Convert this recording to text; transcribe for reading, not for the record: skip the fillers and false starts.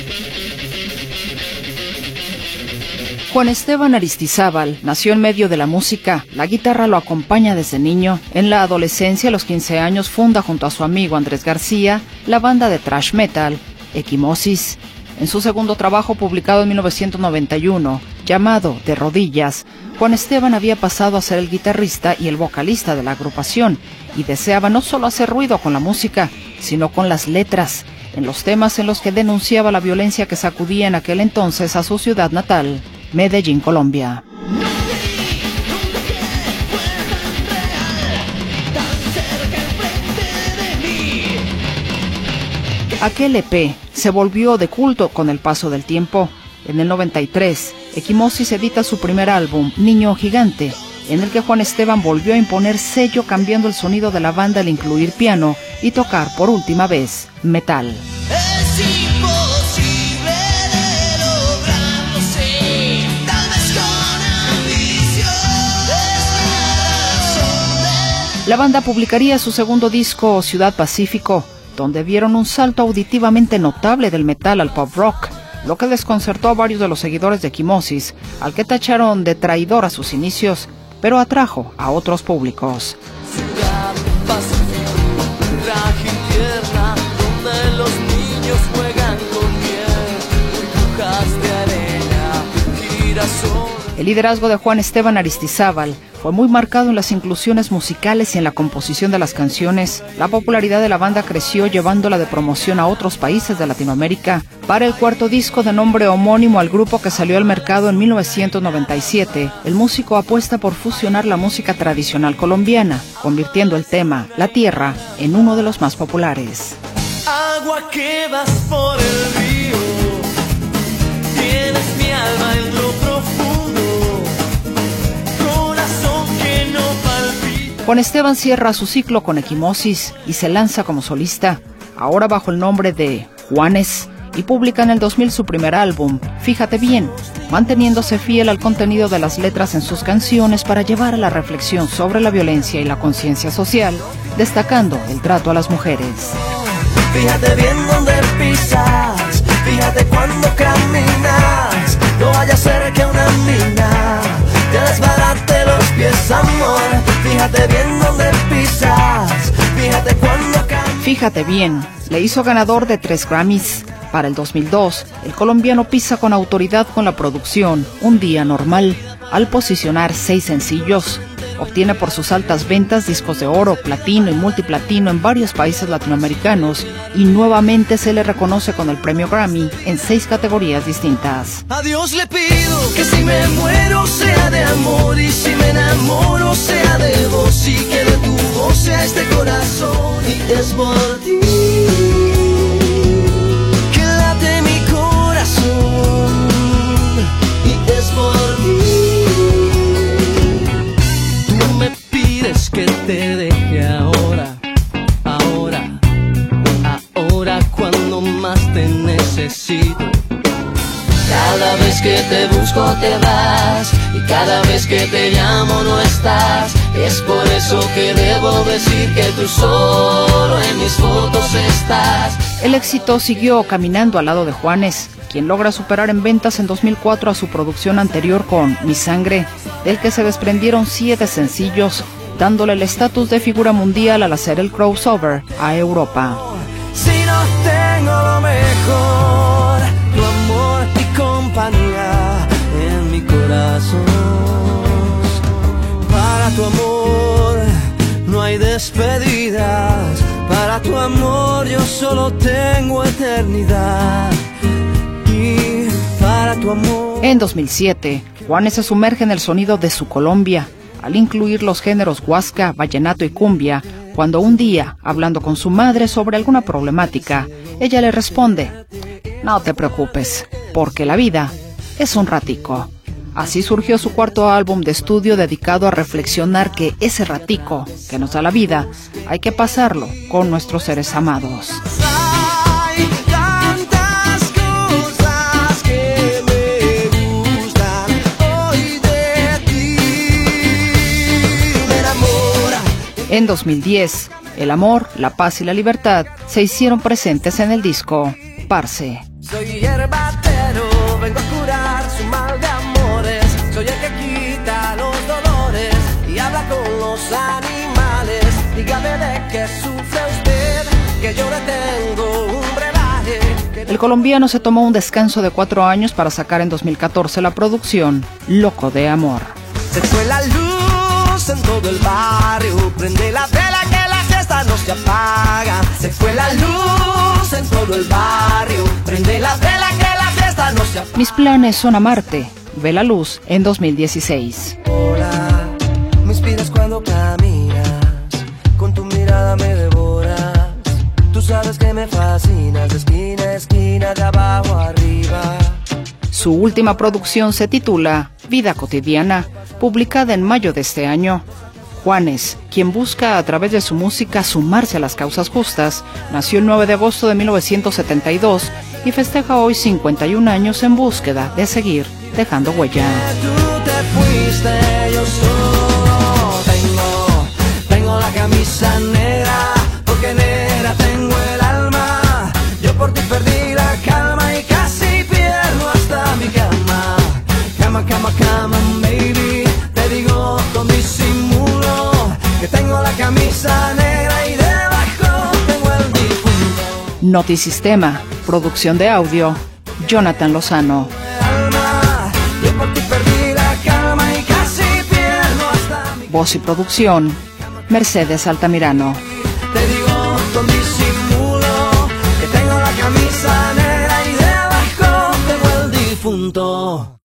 Juan Esteban Aristizábal nació en medio de la música. La guitarra lo acompaña desde niño. En la adolescencia, a los 15 años, funda junto a su amigo Andrés García la banda de thrash metal, Equimosis. En su segundo trabajo, publicado en 1991, llamado De Rodillas, Juan Esteban había pasado a ser el guitarrista y el vocalista de la agrupación, y deseaba no solo hacer ruido con la música, sino con las letras, en los temas en los que denunciaba la violencia que sacudía en aquel entonces a su ciudad natal, Medellín, Colombia. Aquel EP se volvió de culto con el paso del tiempo. En el 93, Equimosis edita su primer álbum, Niño Gigante, en el que Juan Esteban volvió a imponer sello, cambiando el sonido de la banda al incluir piano y tocar por última vez metal. La banda publicaría su segundo disco, Ciudad Pacífico, donde vieron un salto auditivamente notable del metal al pop rock, lo que desconcertó a varios de los seguidores de Equimosis, al que tacharon de traidor a sus inicios, pero atrajo a otros públicos. Ciudad Pacífico, traje y tierra, donde los niños juegan con miel, burbujas de arena, girasol. El liderazgo de Juan Esteban Aristizábal fue muy marcado en las inclusiones musicales y en la composición de las canciones. La popularidad de la banda creció, llevándola de promoción a otros países de Latinoamérica. Para el cuarto disco, de nombre homónimo al grupo que salió al mercado en 1997, el músico apuesta por fusionar la música tradicional colombiana, convirtiendo el tema La Tierra en uno de los más populares. Agua que vas por el río, tienes mi alma en lo profundo. Juan Esteban cierra su ciclo con Equimosis y se lanza como solista, ahora bajo el nombre de Juanes, y publica en el 2000 su primer álbum, Fíjate Bien, manteniéndose fiel al contenido de las letras en sus canciones para llevar a la reflexión sobre la violencia y la conciencia social, destacando el trato a las mujeres. Fíjate bien dónde pisas, fíjate cuando caminas, no vaya a ser que una mina te desbarate los pies, amor. Fíjate bien dónde pisas, fíjate cuando caminas. Fíjate Bien le hizo ganador de 3 Grammys. Para el 2002, el colombiano pisa con autoridad con la producción Un Día Normal, al posicionar 6 sencillos. Obtiene por sus altas ventas discos de oro, platino y multiplatino en varios países latinoamericanos, y nuevamente se le reconoce con el premio Grammy en 6 categorías distintas. A Dios le pido que si me muero sea de amor, y si me enamoro sea de vos, y que de tu voz sea este corazón. Y es por ti que late mi corazón, y es por ti. Que te deje ahora, cuando más te necesito. Cada vez que te busco te vas, y cada vez que te llamo no estás. Es por eso que debo decir que tú solo en mis fotos estás. El éxito siguió caminando al lado de Juanes, quien logra superar en ventas en 2004 a su producción anterior con Mi Sangre, del que se desprendieron 7 sencillos, dándole el estatus de figura mundial al hacer el crossover a Europa. Si no tengo lo mejor, tu amor y compañía en mi corazón. Para tu amor no hay despedidas, para tu amor yo solo tengo eternidad. Y para tu amor. En 2007, Juanes se sumerge en el sonido de su Colombia, al incluir los géneros huasca, vallenato y cumbia, cuando un día, hablando con su madre sobre alguna problemática, ella le responde: no te preocupes, porque la vida es un ratico. Así surgió su cuarto álbum de estudio, dedicado a reflexionar que ese ratico que nos da la vida, hay que pasarlo con nuestros seres amados. En 2010, el amor, la paz y la libertad se hicieron presentes en el disco Parce. Soy hierbatero, vengo a curar su mal de amores. Soy el que quita los dolores y habla con los animales. Dígame de qué sufre usted, que yo le tengo un brebaje. El colombiano se tomó un descanso de 4 años para sacar en 2014 la producción Loco de Amor. Se fue la luz en todo el barrio, prende la vela que la fiesta no se apaga. Se fue la luz en todo el barrio, prende la vela que la fiesta no se apaga. Mis planes son amarte, ve la luz en 2016. Hola, me inspiras cuando caminas, con tu mirada me devoras. Tú sabes que me fascinas, de esquina a esquina, de abajo a arriba. Su última producción se titula Vida Cotidiana, publicada en mayo de este año. Juanes, quien busca a través de su música sumarse a las causas justas, nació el 9 de agosto de 1972 y festeja hoy 51 años en búsqueda de seguir dejando huella. Tú te fuiste, yo solo tengo la camisa negra, porque negra tengo el alma. Yo por ti perdí la calma y casi pierdo hasta mi cama. Cama, cama, cama, baby, te digo con disimulo que tengo la camisa negra y debajo tengo el difunto. Notisistema, producción de audio, Jonathan Lozano. Yo por ti perdí la calma y casi pierdo hasta mi... Voz y producción, Mercedes Altamirano. Te digo con disimulo que tengo la camisa negra y debajo tengo el difunto.